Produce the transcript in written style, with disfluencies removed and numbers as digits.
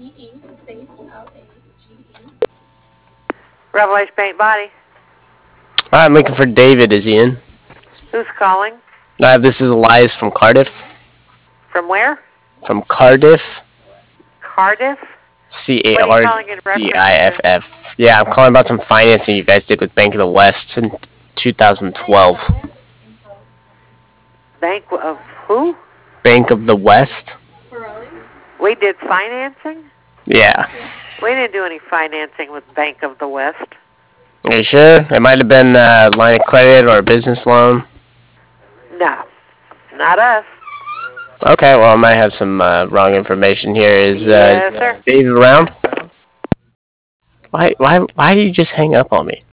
Revelation Paint Body. I'm looking for David. Is he in? Who's calling? This is Elias from Cardiff. From where? From Cardiff. Cardiff? What are you calling in reference CARDIFF. Yeah, I'm calling about some financing you guys did with Bank of the West in 2012. Bank of who? Bank of the West. We did financing? Yeah. We didn't do any financing with Bank of the West. Are you sure? It might have been a line of credit or a business loan. No, not us. Okay, well, I might have some wrong information here. Is Yes, sir. Dave around? Why do you just hang up on me?